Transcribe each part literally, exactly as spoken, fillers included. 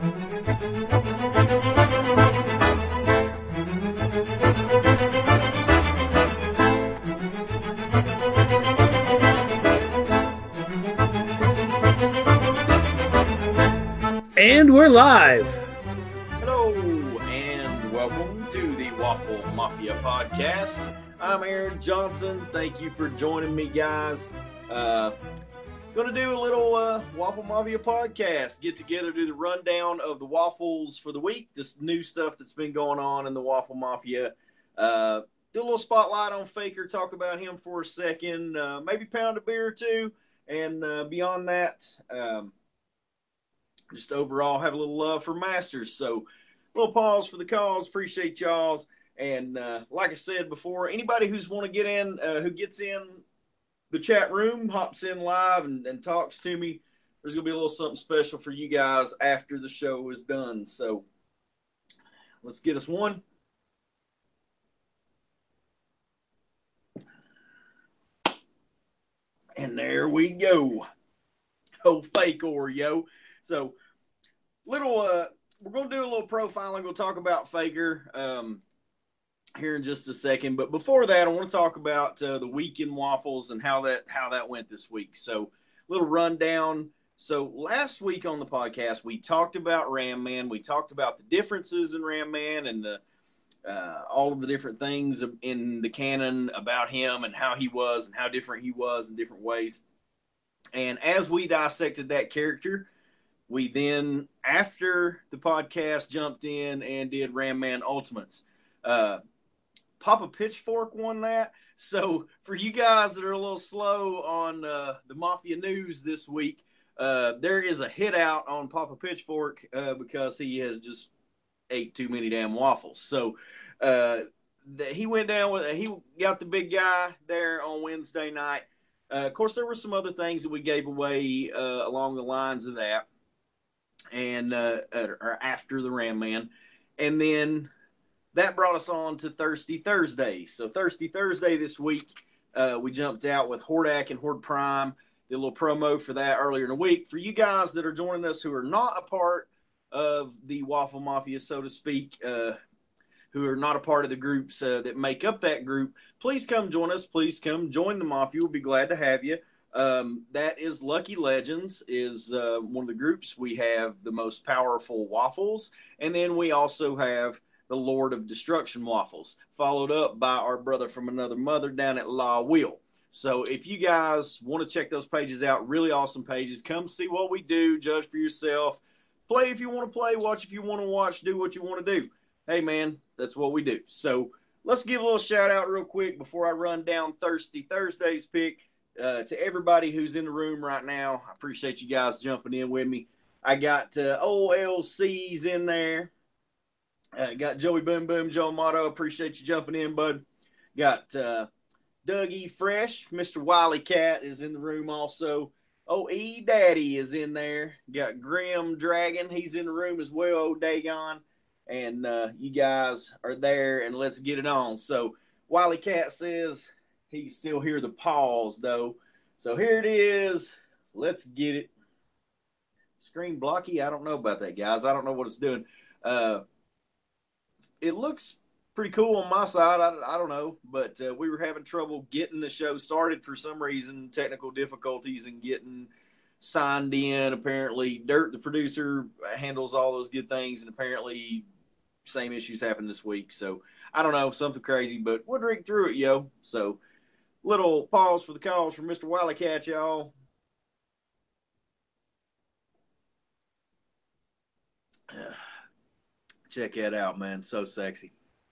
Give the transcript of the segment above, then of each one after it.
And we're live. Hello, and welcome to the Waffle Mafia podcast. I'm Aaron Johnson. Thank you for joining me, guys. Uh, going to do a little uh, Waffle Mafia podcast. Get together, do the rundown of the waffles for the week, this new stuff that's been going on in the Waffle Mafia. Uh, do a little spotlight on Faker, talk about him for a second, uh, maybe pound a beer or two, and uh, beyond that, um, just overall have a little love for Masters. So, a little pause for the cause. Appreciate y'all's. And uh, like I said before, anybody who's want to get in, uh, who gets in the chat room, hops in live and, and talks to me, there's going to be a little something special for you guys after the show is done. So, let's get us one. And there we go. Oh, fake or yo. So, little, uh, we're going to do a little profiling. We'll talk about Faker um, here in just a second. But before that, I want to talk about uh, the weekend waffles and how that how that went this week. So, little rundown. So, last week on the podcast, we talked about Ram Man. We talked about the differences in Ram Man and the uh, all of the different things in the canon about him and how he was and how different he was in different ways. And as we dissected that character, we then, after the podcast, jumped in and did Ram Man Ultimates. Uh, Papa Pitchfork won that. So for you guys that are a little slow on uh, the Mafia news this week, uh, there is a hit out on Papa Pitchfork uh, because he has just ate too many damn waffles. So uh, the, he went down with, he got the big guy there on Wednesday night. Uh, of course, there were some other things that we gave away uh, along the lines of that. And uh, or after the Ram Man, and then that brought us on to Thirsty Thursday. So Thirsty Thursday this week, uh, we jumped out with Hordak and Horde Prime. Did a little promo for that earlier in the week. For you guys that are joining us who are not a part of the Waffle Mafia, so to speak, uh, who are not a part of the groups uh, that make up that group, please come join us. Please come join the Mafia. We'll be glad to have you. Um, that is Lucky Legends is uh, one of the groups. We have the most powerful waffles, and then we also have the Lord of Destruction waffles, followed up by our brother from another mother down at La Wheel. So if you guys want to check those pages out, really awesome pages, come see what we do, judge for yourself, play if you want to play, watch if you want to watch, do what you want to do. Hey man, that's what we do. So let's give a little shout out real quick before I run down Thirsty Thursday's pick. Uh, to everybody who's in the room right now, I appreciate you guys jumping in with me. I got uh, O L C's in there. Uh, got Joey Boom Boom, Joe Motto. Appreciate you jumping in, bud. Got uh, Dougie Fresh. Mister Wiley Cat is in the room also. O E Daddy is in there. Got Grim Dragon. He's in the room as well. O Dagon. And uh, you guys are there, and let's get it on. So Wiley Cat says he can still hear the pause, though. So here it is. Let's get it. Screen blocky? I don't know about that, guys. I don't know what it's doing. Uh, it looks pretty cool on my side. I, I don't know. But uh, we were having trouble getting the show started for some reason, technical difficulties and getting signed in. Apparently, Dirt, the producer, handles all those good things, and apparently same issues happened this week. So I don't know, something crazy, but we'll drink through it, yo. So little pause for the calls from Mister Wiley Cat, y'all. Check that out, man. So sexy.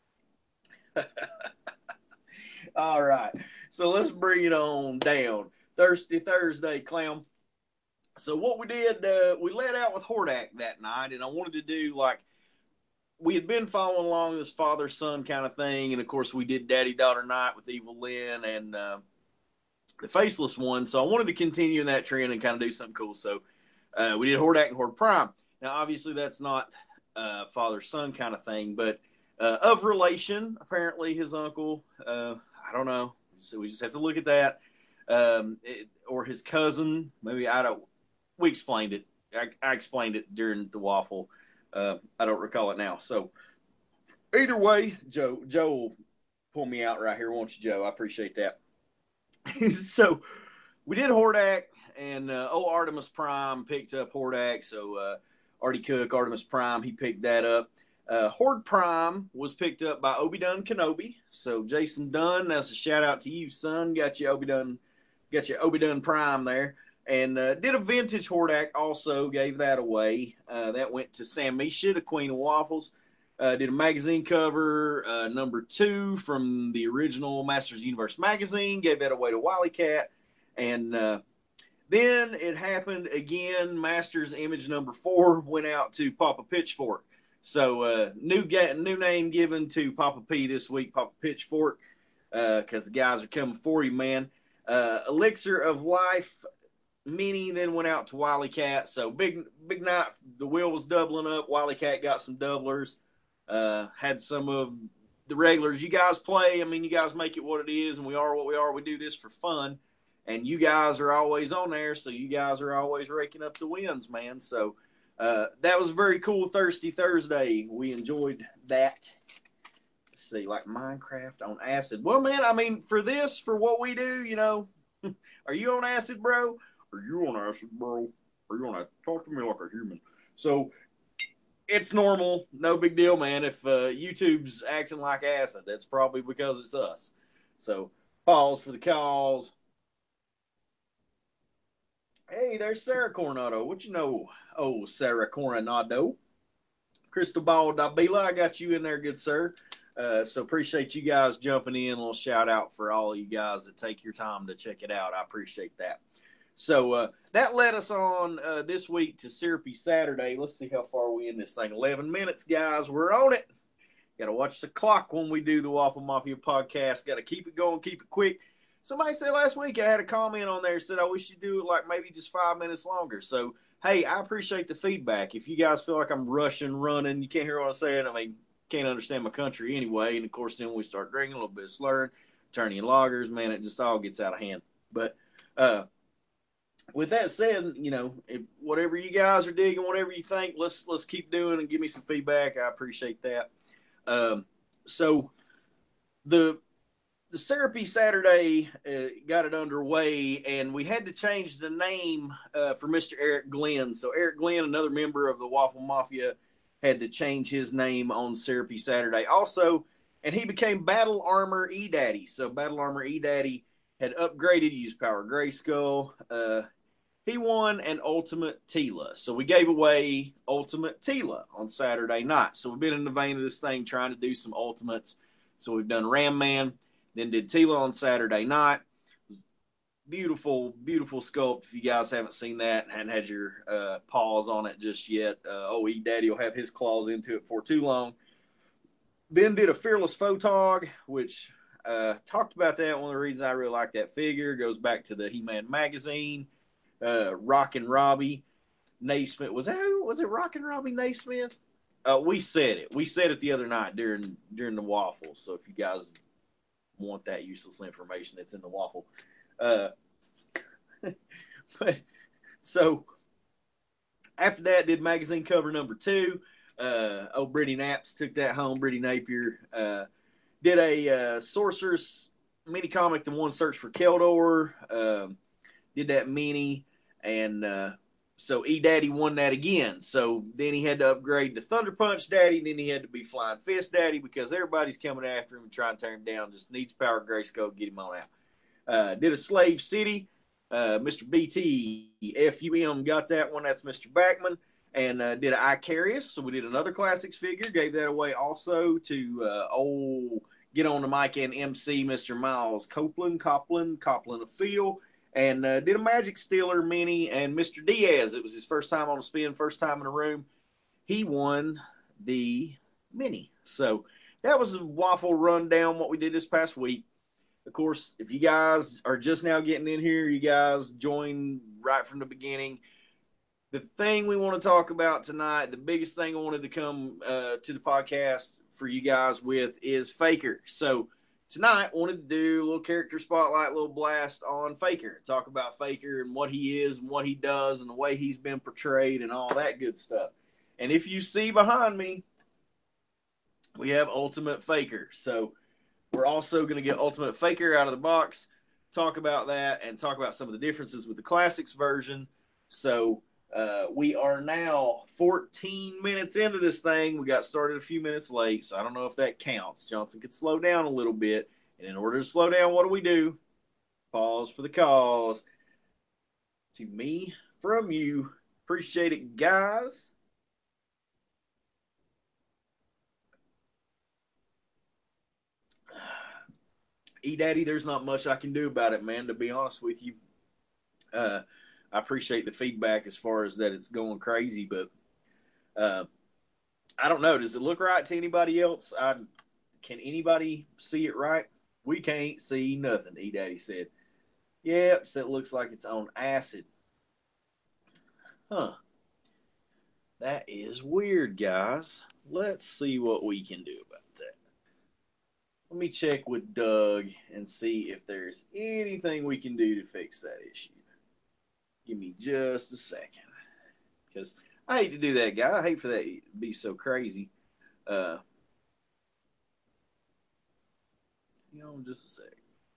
All right. So let's bring it on down. Thirsty Thursday, clown. So what we did, uh, we let out with Hordak that night, and I wanted to do like, we had been following along this father-son kind of thing, and of course we did Daddy-Daughter Night with Evil Lynn and uh, the Faceless One, so I wanted to continue in that trend and kind of do something cool. So uh, we did Hordak and Horde Prime. Now, obviously, that's not uh, father-son kind of thing, but uh, of relation, apparently his uncle, uh, I don't know, so we just have to look at that, um, it, or his cousin, maybe, I don't, we explained it. I, I explained it during the waffle. Uh, I don't recall it now. So either way, Joe, Joe will pull me out right here, won't you, Joe? I appreciate that. So we did Hordak, and uh, oh, Artemis Prime picked up Hordak. So uh, Artie Cook, Artemis Prime, he picked that up. Uh, Horde Prime was picked up by Obi-Dunn Kenobi. So Jason Dunn, that's a shout out to you, son. Got you Obi-Dunn, got you Obi-Dunn Prime there. And uh, did a vintage Hordak also, gave that away. Uh, that went to Sam Misha, the Queen of Waffles. Uh, did a magazine cover, uh, number two from the original Masters Universe magazine. Gave that away to Wily Cat. And uh, then it happened again. Masters image number four went out to Papa Pitchfork. So uh, new get, new name given to Papa P this week, Papa Pitchfork, because uh, the guys are coming for you, man. Uh, Elixir of Life Mini then went out to Wily Cat. So big big night. The wheel was doubling up. Wily Cat got some doublers. Uh, had some of the regulars. You guys play. I mean, you guys make it what it is, and we are what we are. We do this for fun, and you guys are always on there, so you guys are always raking up the wins, man. So uh, that was a very cool Thirsty Thursday. We enjoyed that. Let's see, like Minecraft on acid. Well, man, I mean, for this, for what we do, you know, are you on acid, bro? Are you on acid, bro? Are you on acid? Talk to me like a human. So it's normal. No big deal, man. If uh, YouTube's acting like acid, that's probably because it's us. So pause for the calls. Hey, there's Sarah Coronado. What you know? Oh, Sarah Coronado. Cristobal Dabila, I got you in there, good sir. Uh, so appreciate you guys jumping in. A little shout out for all of you guys that take your time to check it out. I appreciate that. So uh, that led us on uh, this week to Syrupy Saturday. Let's see how far we in this thing. eleven minutes, guys. We're on it. Got to watch the clock when we do the Waffle Mafia podcast. Got to keep it going, keep it quick. Somebody said last week, I had a comment on there, said I wish you'd do it like maybe just five minutes longer. So, hey, I appreciate the feedback. If you guys feel like I'm rushing, running, you can't hear what I'm saying, I mean, can't understand my country anyway. And, of course, then we start drinking, a little bit of slurring, turning in loggers. Man, it just all gets out of hand. But uh, with that said, you know, if, whatever you guys are digging, whatever you think, let's let's keep doing and give me some feedback. I appreciate that. Um, so the the Syrupy Saturday uh, got it underway, and we had to change the name uh, for Mister Eric Glenn. So Eric Glenn, another member of the Waffle Mafia, had to change his name on Syrupy Saturday also, and he became Battle Armor E-Daddy. So Battle Armor E-Daddy had upgraded, used Power Grayskull. Uh, he won an Ultimate Tila. So we gave away Ultimate Tila on Saturday night. So we've been in the vein of this thing trying to do some Ultimates. So we've done Ram Man, then did Tila on Saturday night. It was beautiful, beautiful sculpt. If you guys haven't seen that and hadn't had your uh, paws on it just yet, uh, oh, E-Daddy will have his claws into it for too long. Then did a Fearless Photog, which uh, talked about that. One of the reasons I really like that figure goes back to the He-Man magazine. Uh, Rockin' Robbie Naismith. Was that who? Was it Rockin' Robbie Naismith? Uh, we said it. We said it the other night during during the waffle. So if you guys want that useless information that's in the waffle. Uh, but so after that, did magazine cover number two. Uh, oh, Brittany Knaps took that home. Brittany Napier uh, did a uh, Sorceress mini comic, The One Search for Keldor. Um, did that mini, and uh, so E-Daddy won that again. So then he had to upgrade to Thunder Punch Daddy, and then he had to be Flying Fist Daddy because everybody's coming after him and trying to tear him down. Just needs Power Grayskull to get him on out. Uh, did a Slave City. Uh, Mister B T F U M got that one. That's Mister Backman. And uh, did an Icarius. So we did another Classics figure. Gave that away also to uh, old Get on the Mic and M C Mister Miles Copeland, Copland, Copland of Field. And uh, did a Magic Stealer mini, and Mister Diaz, it was his first time on a spin, first time in a room. He won the mini. So that was a waffle rundown, what we did this past week. Of course, if you guys are just now getting in here, you guys join right from the beginning. The thing we want to talk about tonight, the biggest thing I wanted to come uh, to the podcast for you guys with is Faker. So tonight, wanted to do a little character spotlight, a little blast on Faker. Talk about Faker and what he is and what he does and the way he's been portrayed and all that good stuff. And if you see behind me, we have Ultimate Faker. So we're also going to get Ultimate Faker out of the box, talk about that, and talk about some of the differences with the Classics version. So uh, we are now fourteen minutes into this thing. We got started a few minutes late, so I don't know if that counts. Johnson could slow down a little bit. And in order to slow down, what do we do? Pause for the cause. To me, from you. Appreciate it, guys. E-Daddy, there's not much I can do about it, man, to be honest with you. Uh, I appreciate the feedback as far as that it's going crazy, but uh, I don't know. Does it look right to anybody else? I, can anybody see it right? We can't see nothing, E-Daddy said. Yep, so it looks like it's on acid. Huh. That is weird, guys. Let's see what we can do about that. Let me check with Doug and see if there's anything we can do to fix that issue. Give me just a second. Because I hate to do that, guy. I hate for that to be so crazy. Uh, hang on just a second.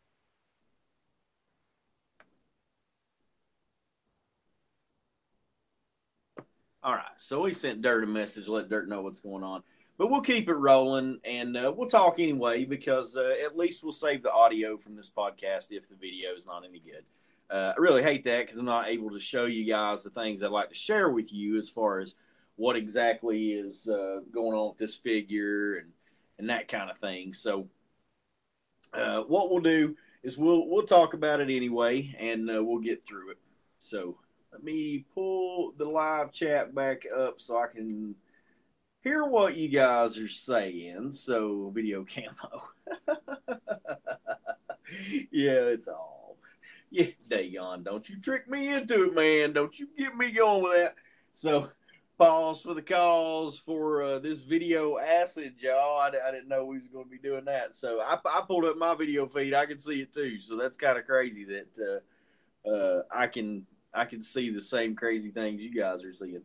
All right, so we sent Dirt a message, let Dirt know what's going on. But we'll keep it rolling, and uh, we'll talk anyway, because uh, at least we'll save the audio from this podcast if the video is not any good. Uh, I really hate that because I'm not able to show you guys the things I'd like to share with you as far as what exactly is uh, going on with this figure and, and that kind of thing. So uh, what we'll do is we'll we'll talk about it anyway, and uh, we'll get through it. So let me pull the live chat back up so I can hear what you guys are saying. So, video camo. Yeah, it's all. Yeah, daggone. Don't you trick me into it, man. Don't you get me going with that. So, pause for the cause for uh, this video acid, y'all. I, I didn't know we was going to be doing that. So, I, I pulled up my video feed. I can see it too. So, that's kind of crazy that uh, uh, I can I can see the same crazy things you guys are seeing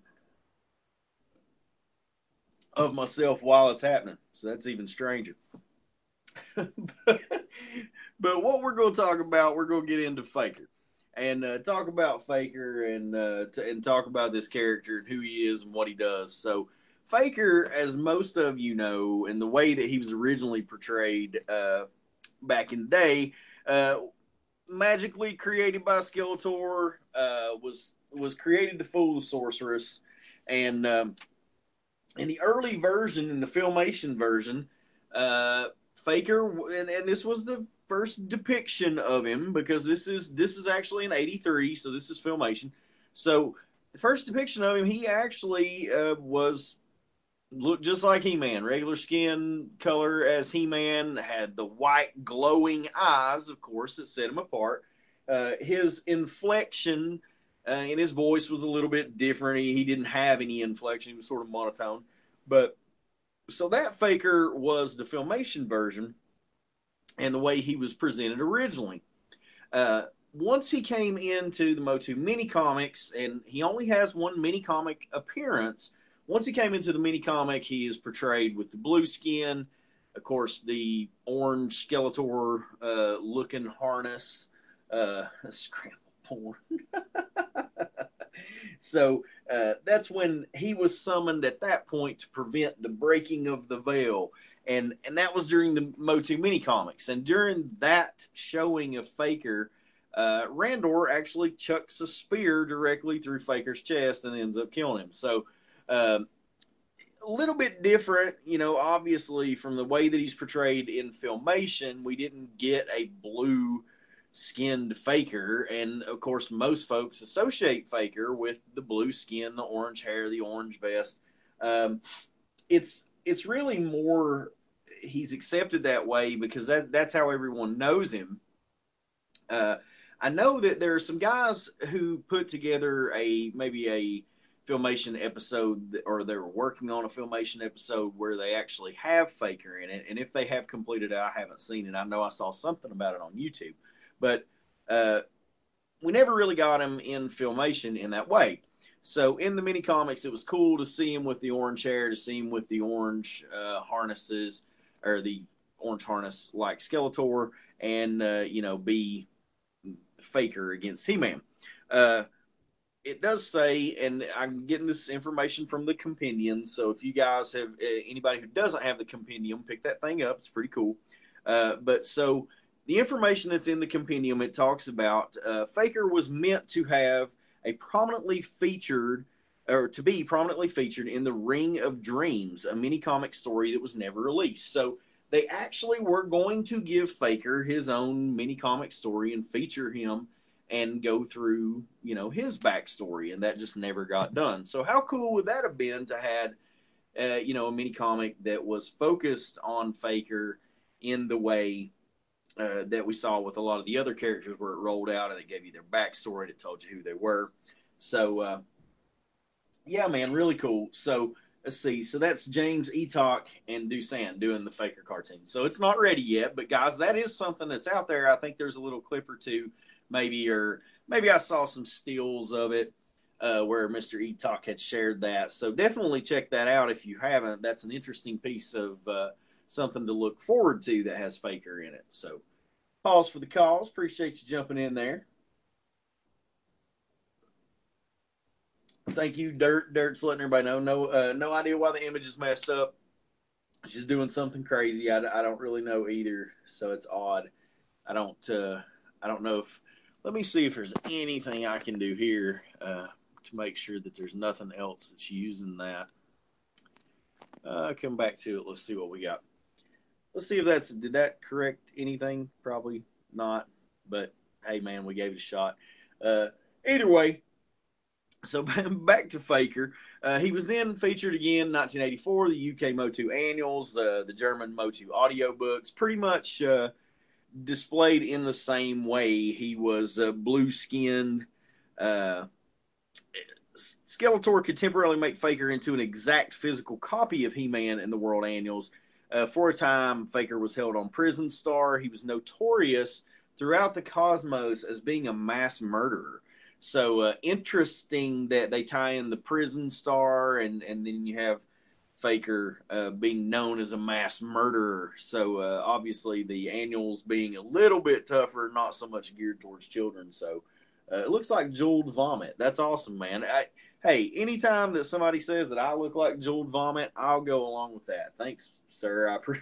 of myself while it's happening. So that's even stranger. but, but what we're going to talk about, we're going to get into Faker and uh, talk about Faker and uh, t- and talk about this character and who he is and what he does. So Faker, as most of you know, and the way that he was originally portrayed uh, back in the day, uh, magically created by Skeletor, uh, was was created to fool the sorceress, and um, in the early version, in the Filmation version, uh, Faker, and, and this was the first depiction of him, because this is this is actually in eighty-three, so this is Filmation. So the first depiction of him, he actually uh, was looked just like He-Man, regular skin color as He-Man, had the white glowing eyes, of course, that set him apart. Uh, his inflection uh, in his voice was a little bit different. He, he didn't have any inflection. He was sort of monotone. But so that Faker was the Filmation version and the way he was presented originally. Uh, once he came into the Motu mini comics, and he only has one mini comic appearance. Once he came into the mini comic, he is portrayed with the blue skin, of course, the orange Skeletor uh, looking harness, uh, scramble porn. So uh, that's when he was summoned at that point to prevent the breaking of the veil. And, and that was during the Motu mini comics. And during that showing of Faker, uh, Randor actually chucks a spear directly through Faker's chest and ends up killing him. So um, a little bit different, you know, obviously from the way that he's portrayed in Filmation. We didn't get a blue skinned Faker, and of course most folks associate Faker with the blue skin, the orange hair, the orange vest. Um, it's it's really more he's accepted that way because that that's how everyone knows him. Uh, I know that there are some guys who put together a maybe a Filmation episode, or they're working on a Filmation episode where they actually have Faker in it. And if they have completed it, I haven't seen it. I know I saw something about it on YouTube, but uh, we never really got him in Filmation in that way. So in the mini comics, it was cool to see him with the orange hair, to see him with the orange uh, harnesses, or the orange harness like Skeletor, and uh, you know, be Faker against He-Man. Uh, it does say, and I'm getting this information from the compendium, so if you guys have, uh, anybody who doesn't have the compendium, pick that thing up. It's pretty cool. Uh, but so the information that's in the compendium, it talks about uh, Faker was meant to have a prominently featured, or to be prominently featured in the Ring of Dreams, a mini comic story that was never released. So they actually were going to give Faker his own mini comic story and feature him and go through, you know, his backstory, and that just never got done. So how cool would that have been to had, uh, you know, a mini comic that was focused on Faker in the way uh, that we saw with a lot of the other characters, where it rolled out and it gave you their backstory, and it told you who they were. So, uh, yeah, man, really cool. So let's see. So that's James Eatock and Doosan doing the Faker cartoon. So it's not ready yet, but guys, that is something that's out there. I think there's a little clip or two, maybe, or maybe I saw some stills of it uh, where Mister Eatock had shared that. So definitely check that out if you haven't. That's an interesting piece of uh, something to look forward to that has Faker in it. So pause for the calls. Appreciate you jumping in there. Thank you, Dirt. Dirt's letting everybody know. No, uh, no idea why the image is messed up. She's doing something crazy. I, I don't really know either, so it's odd. I don't. Uh, I don't know if. Let me see if there's anything I can do here uh, to make sure that there's nothing else that's using that. Uh, come back to it. Let's see what we got. Let's see if that's. Did that correct anything? Probably not. But hey, man, we gave it a shot. Uh, either way. So back to Faker. Uh, he was then featured again in nineteen eighty-four, the U K Motu annuals, uh, the German Motu audiobooks, pretty much uh, displayed in the same way. He was uh, blue-skinned. Uh, Skeletor could temporarily make Faker into an exact physical copy of He-Man in the World Annuals. Uh, for a time, Faker was held on Prison Star. He was notorious throughout the cosmos as being a mass murderer. So uh, interesting that they tie in the Prison Star, and, and then you have Faker uh, being known as a mass murderer. So uh, obviously the annuals being a little bit tougher, not so much geared towards children. So uh, it looks like Jeweled Vomit. That's awesome, man. I, hey, anytime that somebody says that I look like Jeweled Vomit, I'll go along with that. Thanks, sir. I appreciate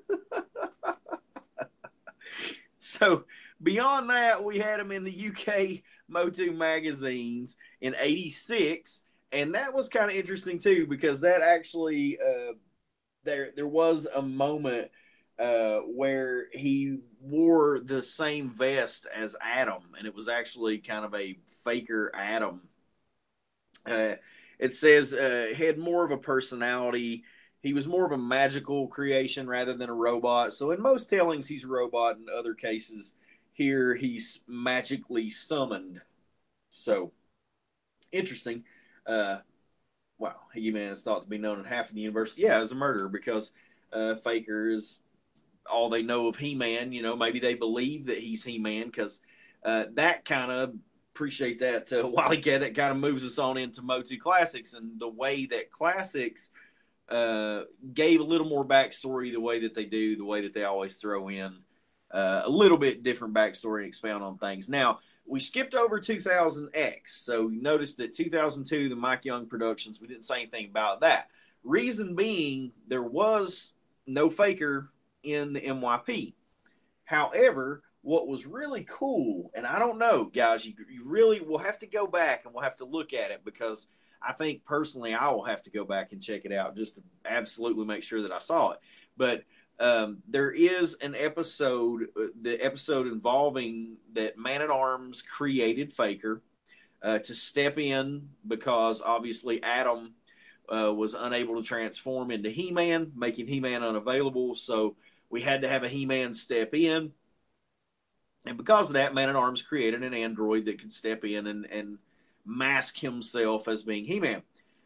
So beyond that, we had him in the U K Motu magazines in eighty-six, and that was kind of interesting too, because that actually uh, there there was a moment uh, where he wore the same vest as Adam, and it was actually kind of a Faker Adam. Uh, it says uh, he had more of a personality. He was more of a magical creation rather than a robot. So in most tellings, he's a robot. In other cases, here he's magically summoned. So interesting. Uh, wow, He-Man is thought to be known in half of the universe. Yeah, as a murderer, because uh, Faker is all they know of He-Man. You know, maybe they believe that he's He-Man, because uh, that kind of appreciate that. Uh, Wally Cat, that kind of moves us on into Motu Classics, and the way that Classics Uh, gave a little more backstory, the way that they do, the way that they always throw in uh, a little bit different backstory and expound on things. Now, we skipped over two thousand X, so you notice that two thousand two, the Mike Young Productions, we didn't say anything about that. Reason being, there was no Faker in the M Y P. However, what was really cool, and I don't know, guys, you, you really will have to go back and we'll have to look at it, because I think personally I will have to go back and check it out just to absolutely make sure that I saw it. But um, there is an episode, the episode involving that Man-at-Arms created Faker uh, to step in, because obviously Adam uh, was unable to transform into He-Man, making He-Man unavailable. So we had to have a He-Man step in. And because of that, Man-at-Arms created an android that could step in and, and mask himself as being He-Man.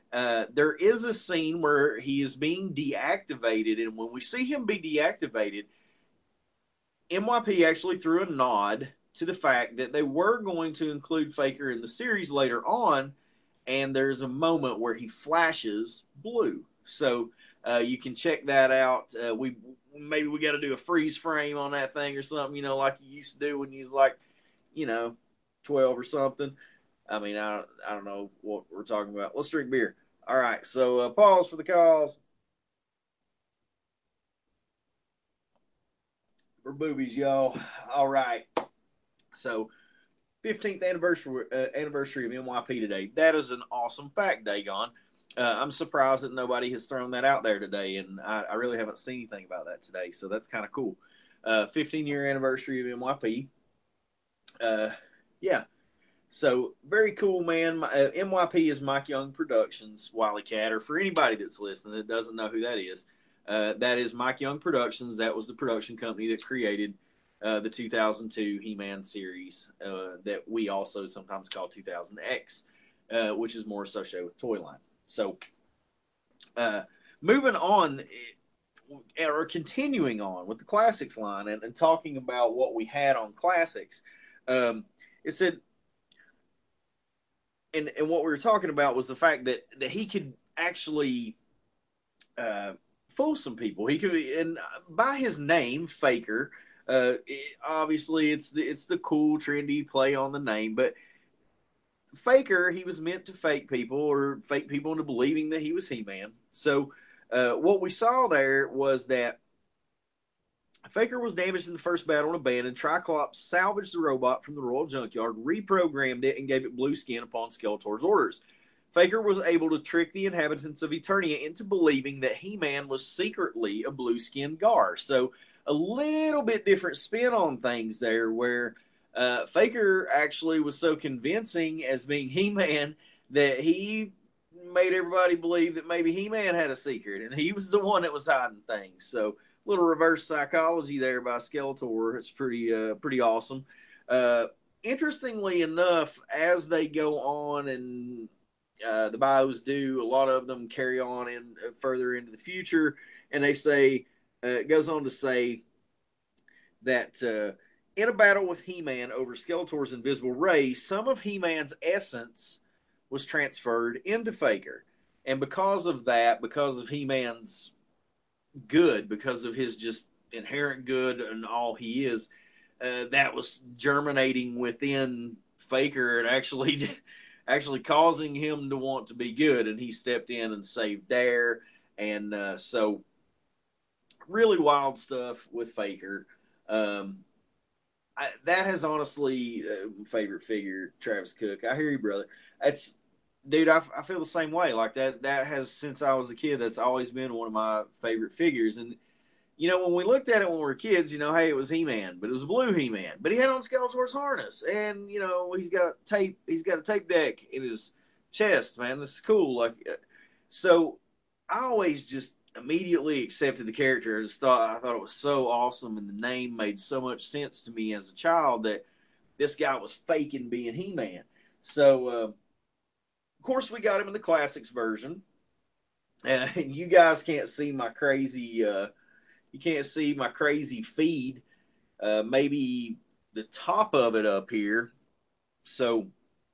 Uh, there is a scene where he is being deactivated, and when we see him be deactivated, N Y P actually threw a nod to the fact that they were going to include Faker in the series later on, and there's a moment where he flashes blue. So uh, you can check that out. Uh, we maybe we got to do a freeze frame on that thing or something, you know, like you used to do when you was like, you know, twelve or something. I mean, I don't, I don't know what we're talking about. Let's drink beer. All right, so uh, pause for the calls. For boobies, y'all. All right. So fifteenth anniversary uh, anniversary of N Y P today. That is an awesome fact, Dagon. Uh, I'm surprised that nobody has thrown that out there today, and I, I really haven't seen anything about that today, so that's kind of cool. Uh, fifteen year anniversary of N Y P. Uh, yeah, so very cool, man. My, uh, N Y P is Mike Young Productions, Wily Cat, or for anybody that's listening that doesn't know who that is, uh, that is Mike Young Productions. That was the production company that created uh, the two thousand two He-Man series uh, that we also sometimes call two thousand X, uh, which is more associated with Toyline. So, uh, moving on, or continuing on with the Classics line and, and talking about what we had on Classics, um, it said, and, and what we were talking about was the fact that, that he could actually uh, fool some people. He could, and by his name, Faker, uh, it, obviously it's the, it's the cool, trendy play on the name, but Faker, he was meant to fake people or fake people into believing that he was He-Man. So uh, what we saw there was that Faker was damaged in the first battle and abandoned. Triclops salvaged the robot from the Royal Junkyard, reprogrammed it, and gave it blue skin upon Skeletor's orders. Faker was able to trick the inhabitants of Eternia into believing that He-Man was secretly a blue-skinned Gar. So a little bit different spin on things there, where uh, Faker actually was so convincing as being He-Man that he made everybody believe that maybe He-Man had a secret, and he was the one that was hiding things. So little reverse psychology there by Skeletor. It's pretty uh, pretty awesome. Uh, interestingly enough, as they go on and uh, the bios do, a lot of them carry on in uh, further into the future, and they say uh, it goes on to say that uh, in a battle with He-Man over Skeletor's invisible ray, some of He-Man's essence was transferred into Faker, and because of that, because of He-Man's good, because of his just inherent good and all he is, uh, that was germinating within Faker and actually actually causing him to want to be good, and he stepped in and saved Dare. And uh, so really wild stuff with Faker. um, I, that has honestly uh, favorite figure, Travis Cook. I hear you, brother. That's dude. I, I feel the same way. Like that. That has since I was a kid. That's always been one of my favorite figures. And you know, when we looked at it when we were kids, you know, hey, it was He-Man, but it was a blue He-Man. But he had on Skeletor's harness, and you know, he's got tape. He's got a tape deck in his chest. Man, this is cool. Like, so I always just immediately accepted the character. I just thought I thought it was so awesome, and the name made so much sense to me as a child that this guy was faking being He-Man. So, uh, of course, we got him in the Classics version, and you guys can't see my crazy. Uh, you can't see my crazy feed. Uh, maybe the top of it up here. So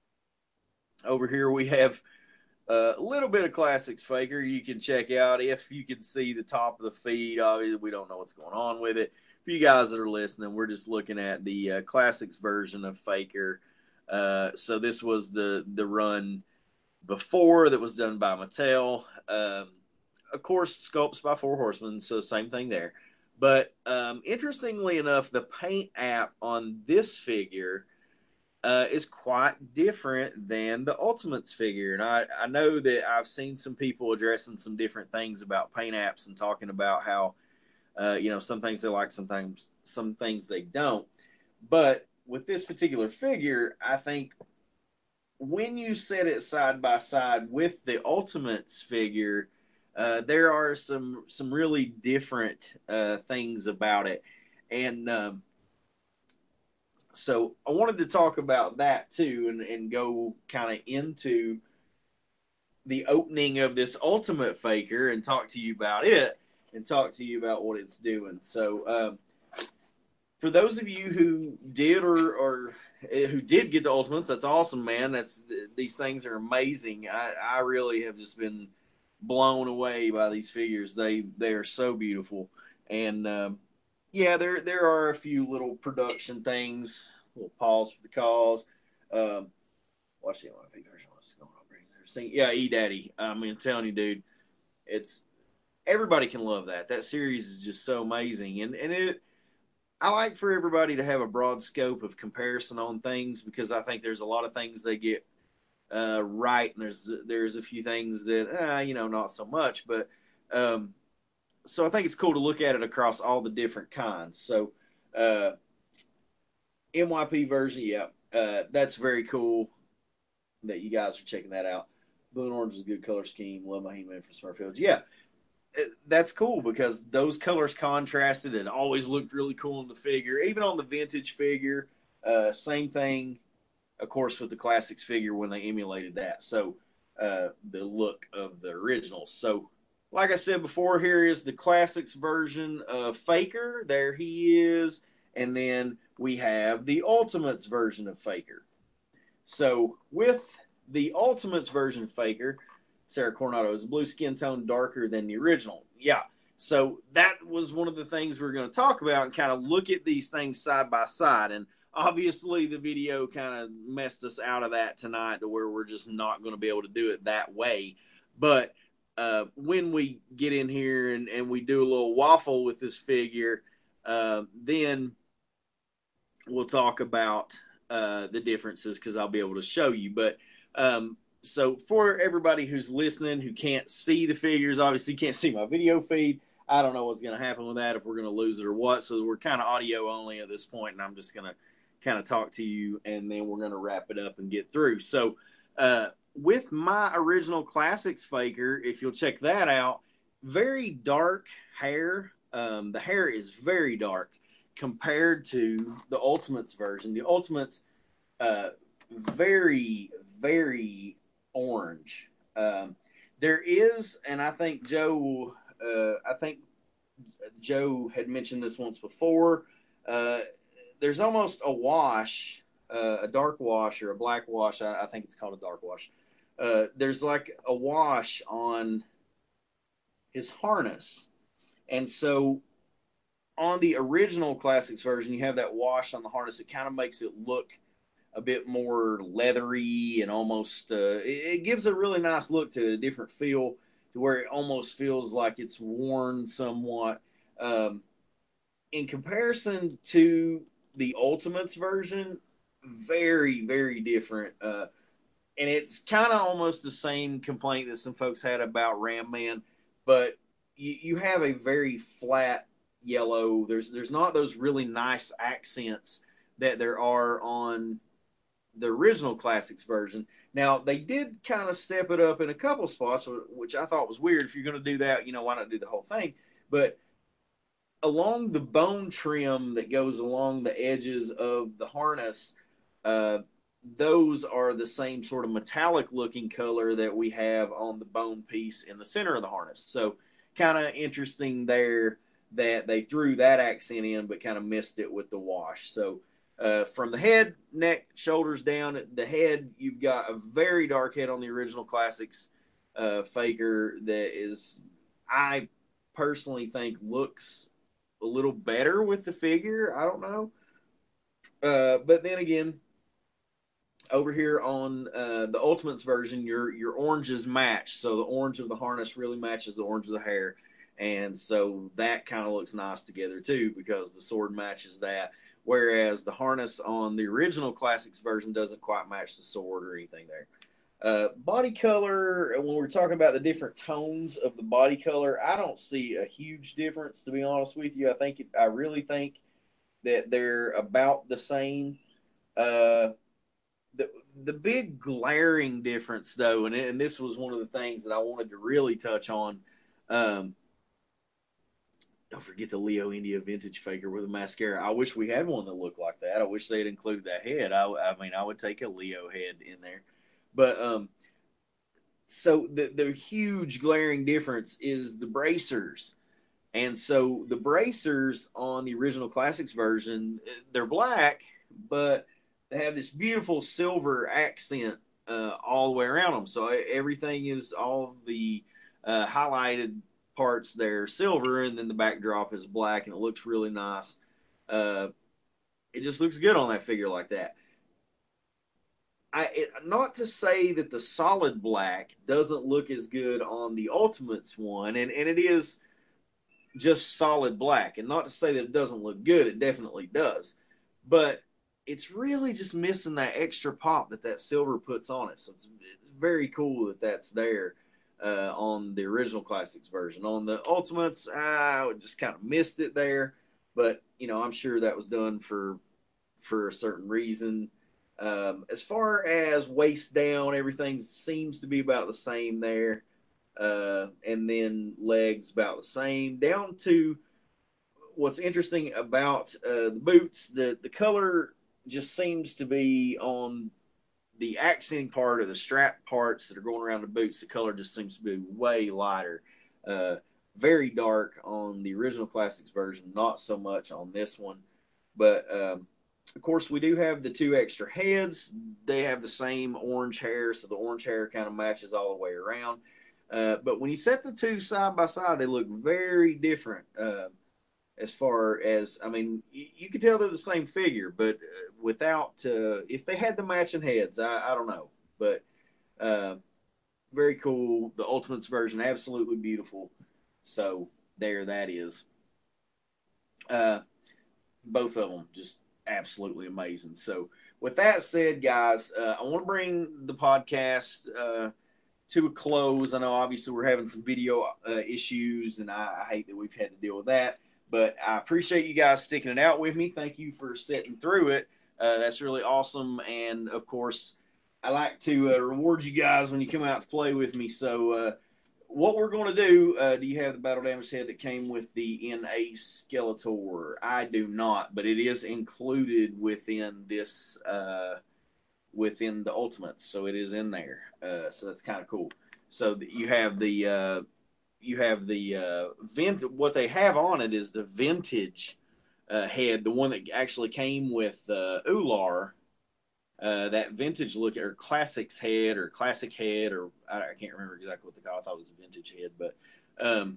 over here we have a little bit of Classics Faker you can check out if you can see the top of the feed. Obviously, we don't know what's going on with it. For you guys that are listening, we're just looking at the uh, Classics version of Faker. Uh, so this was the the run before that was done by Mattel. Um, of course, sculpts by Four Horsemen, so same thing there. But um, interestingly enough, the paint app on this figure uh, is quite different than the Ultimates figure. And I, I know that I've seen some people addressing some different things about paint apps and talking about how, uh, you know, some things they like, sometimes some things they don't. But with this particular figure, I think when you set it side by side with the Ultimates figure, uh, there are some some really different uh, things about it, and um, so I wanted to talk about that too, and, and go kind of into the opening of this Ultimate Faker and talk to you about it and talk to you about what it's doing. So, um, for those of you who did or, or who did get the Ultimates, that's awesome, man. That's these things are amazing. I, I really have just been blown away by these figures. They they are so beautiful, and um, yeah, there there are a few little production things. A little pause for the cause. Um, watch the M Y P version. What's going on? Yeah, E Daddy. I mean, I'm telling you, dude, it's everybody can love that. That series is just so amazing, and and it. I like for everybody to have a broad scope of comparison on things because I think there's a lot of things they get uh, right, and there's there's a few things that uh, you know not so much. But um, so I think it's cool to look at it across all the different kinds. So uh, M Y P version, yeah, uh, that's very cool that you guys are checking that out. Blue and orange is a good color scheme. Love my He-Man from Smurffield. Yeah, that's cool because those colors contrasted and always looked really cool in the figure. Even on the vintage figure, uh, same thing, of course, with the classics figure when they emulated that. So uh, the look of the originals. So, like I said before, here is the classics version of Faker. There he is. And then we have the Ultimates version of Faker. So with the Ultimates version of Faker, Sarah Coronado is a blue skin tone darker than the original. Yeah. So that was one of the things we we're going to talk about and kind of look at these things side by side. And obviously the video kind of messed us out of that tonight to where we're just not going to be able to do it that way. But uh, when we get in here and, and we do a little waffle with this figure, uh, then we'll talk about uh, the differences because I'll be able to show you. But um, so for everybody who's listening who can't see the figures, obviously can't see my video feed. I don't know what's going to happen with that, if we're going to lose it or what. So we're kind of audio only at this point, and I'm just going to kind of talk to you, and then we're going to wrap it up and get through. So uh, with my original Classics Faker, if you'll check that out, very dark hair. Um, the hair is very dark compared to the Ultimates version. The Ultimates, uh, very, very orange. Um, there is, and I think Joe, uh, I think Joe had mentioned this once before. Uh, there's almost a wash, uh, a dark wash or a black wash. I, I think it's called a dark wash. Uh, there's like a wash on his harness, and so on the original Classics version, you have that wash on the harness. It kind of makes it look a bit more leathery and almost, uh, it, it gives a really nice look to it, a different feel to where it almost feels like it's worn somewhat. Um, in comparison to the Ultimates version, very, very different. Uh, and it's kind of almost the same complaint that some folks had about Ram Man, but you, you have a very flat yellow. There's there's not those really nice accents that there are on the original Classics version. Now they did kind of step it up in a couple spots, which I thought was weird. If you're going to do that, you know, why not do the whole thing? But along the bone trim that goes along the edges of the harness, uh, those are the same sort of metallic looking color that we have on the bone piece in the center of the harness. So kind of interesting there that they threw that accent in, but kind of missed it with the wash. So uh, from the head, neck, shoulders down, the head, you've got a very dark head on the original Classics uh, Faker that is, I personally think, looks a little better with the figure. I don't know. Uh, but then again, over here on uh, the Ultimates version, your your oranges match. So the orange of the harness really matches the orange of the hair. And so that kind of looks nice together too because the sword matches that. Whereas the harness on the original Classics version doesn't quite match the sword or anything there. Uh, body color, when we're talking about the different tones of the body color, I don't see a huge difference, to be honest with you. I think it, I really think that they're about the same. Uh, the the big glaring difference, though, and, and this was one of the things that I wanted to really touch on. Um, don't forget the Leo India vintage Faker with a mascara. I wish we had one that looked like that. I wish they'd include that head. I, I mean, I would take a Leo head in there. But um, so the, the huge glaring difference is the bracers. And so the bracers on the original Classics version, they're black, but they have this beautiful silver accent uh, all the way around them. So everything is all the uh, highlighted parts there silver, and then the backdrop is black, and it looks really nice. Uh, it just looks good on that figure like that. I, it, not to say that the solid black doesn't look as good on the Ultimates one, and, and it is just solid black, and not to say that it doesn't look good, it definitely does, but it's really just missing that extra pop that that silver puts on it. So it's, it's very cool that that's there uh, on the original Classics version. On the Ultimates, I just kind of missed it there, but you know, I'm sure that was done for for a certain reason. Um, as far as waist down, everything seems to be about the same there. Uh, and then legs about the same. Down to what's interesting about uh, the boots, the, the color just seems to be on the accenting part or the strap parts that are going around the boots. The color just seems to be way lighter. Uh, very dark on the original Classics version, not so much on this one. But um, of course, we do have the two extra heads. They have the same orange hair, so the orange hair kind of matches all the way around. Uh, but when you set the two side by side, they look very different. Uh, as far as, I mean, you, you can tell they're the same figure, but uh, without, uh, if they had the matching heads, I, I don't know. But uh, very cool. The Ultimates version, absolutely beautiful. So there that is. Uh, both of them just absolutely amazing. So with that said, guys, uh, I want to bring the podcast uh, to a close. I know obviously we're having some video uh, issues, and I, I hate that we've had to deal with that. But I appreciate you guys sticking it out with me. Thank you for sitting through it. Uh, that's really awesome. And of course, I like to uh, reward you guys when you come out to play with me. So uh, what we're going to do, uh, do you have the battle damage head that came with the N A Skeletor? I do not, but it is included within this, uh, within the Ultimates. So it is in there. Uh, so that's kind of cool. So you have the, uh, you have the uh, vint. What they have on it is the vintage uh, head, the one that actually came with uh, Ular. Uh, that vintage look, or classics head, or classic head, or I, I can't remember exactly what they call it. I thought it was a vintage head, but um,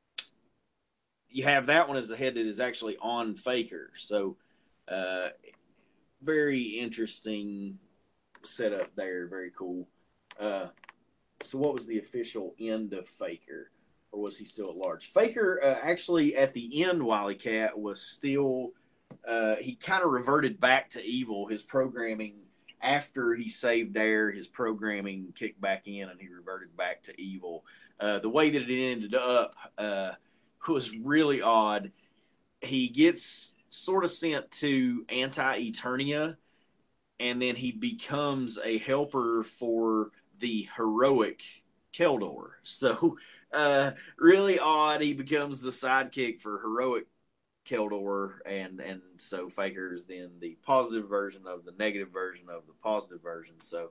you have that one as the head that is actually on Faker. So uh, very interesting setup there. Very cool. Uh, so what was the official end of Faker? Or was he still at large? Faker uh, actually at the end, Wily Cat was still, uh, he kind of reverted back to evil. His programming, after he saved Air, his programming kicked back in and he reverted back to evil. Uh, the way that it ended up uh, was really odd. He gets sort of sent to Anti-Eternia, and then he becomes a helper for the heroic Keldor. So, uh, really odd. He becomes the sidekick for heroic Keldor, and and so Faker is then the positive version of the negative version of the positive version. So,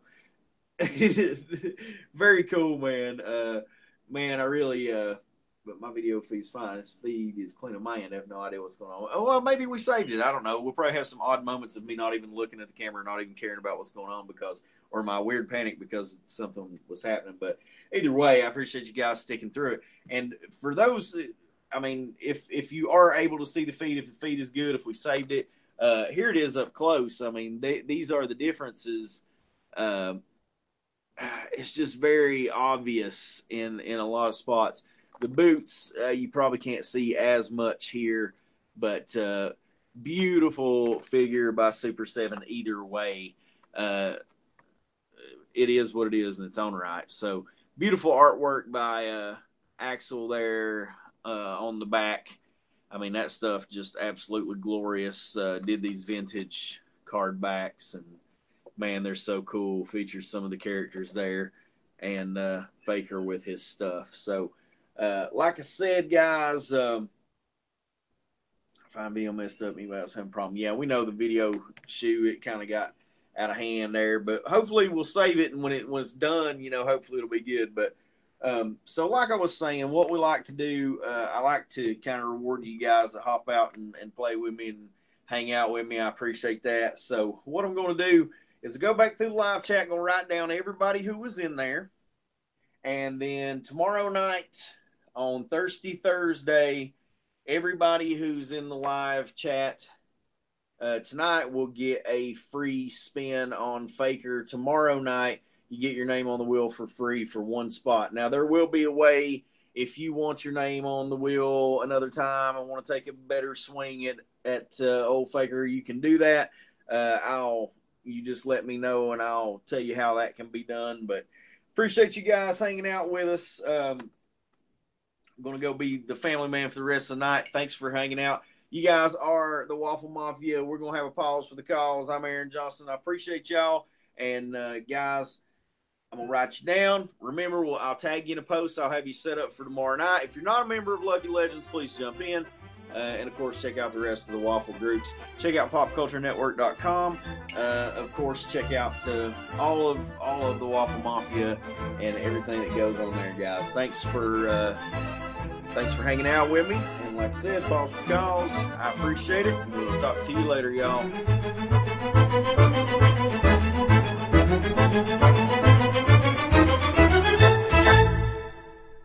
very cool, man. Uh, man, I really, uh, but my video feed's fine. This feed is clean on my end. I have no idea what's going on. Oh, well, maybe we saved it. I don't know. We'll probably have some odd moments of me not even looking at the camera, not even caring about what's going on because, or my weird panic because something was happening. But either way, I appreciate you guys sticking through it. And for those, I mean, if if you are able to see the feed, if the feed is good, if we saved it, uh, here it is up close. I mean, they, these are the differences. Uh, it's just very obvious in in a lot of spots. The boots, uh, you probably can't see as much here, but uh, beautiful figure by Super seven either way. Uh, it is what it is in its own right. So beautiful artwork by uh, Axel there uh, on the back. I mean, that stuff just absolutely glorious. Uh, did these vintage card backs, and man, they're so cool. Features some of the characters there, and uh, Faker with his stuff. So, uh, like I said, guys, um, if I'm being messed up, anybody else having a problem? Yeah, we know the video shoe, it kind of got out of hand there. But hopefully we'll save it, and when it when it's done, you know, hopefully it'll be good. But um, so like I was saying, what we like to do, uh, I like to kind of reward you guys that hop out and, and play with me and hang out with me. I appreciate that. So what I'm going to do is to go back through the live chat, going to write down everybody who was in there. And then tomorrow night on Thirsty Thursday, everybody who's in the live chat uh, tonight will get a free spin on Faker. Tomorrow night, you get your name on the wheel for free for one spot. Now, there will be a way if you want your name on the wheel another time and want to take a better swing at, at uh, Old Faker, you can do that. Uh, I'll you just let me know, and I'll tell you how that can be done. But appreciate you guys hanging out with us. Um, I'm going to go be the family man for the rest of the night. Thanks for hanging out. You guys are the Waffle Mafia. We're going to have a pause for the calls. I'm Aaron Johnson. I appreciate y'all. And, uh, guys, I'm going to write you down. Remember, we'll, I'll tag you in a post. I'll have you set up for tomorrow night. If you're not a member of Lucky Legends, please jump in. Uh, and, of course, check out the rest of the Waffle groups. Check out pop culture network dot com. Uh, of course, check out uh, all of all of the Waffle Mafia and everything that goes on there, guys. Thanks for uh, thanks for hanging out with me. And like I said, pause for calls. I appreciate it. We'll talk to you later, y'all.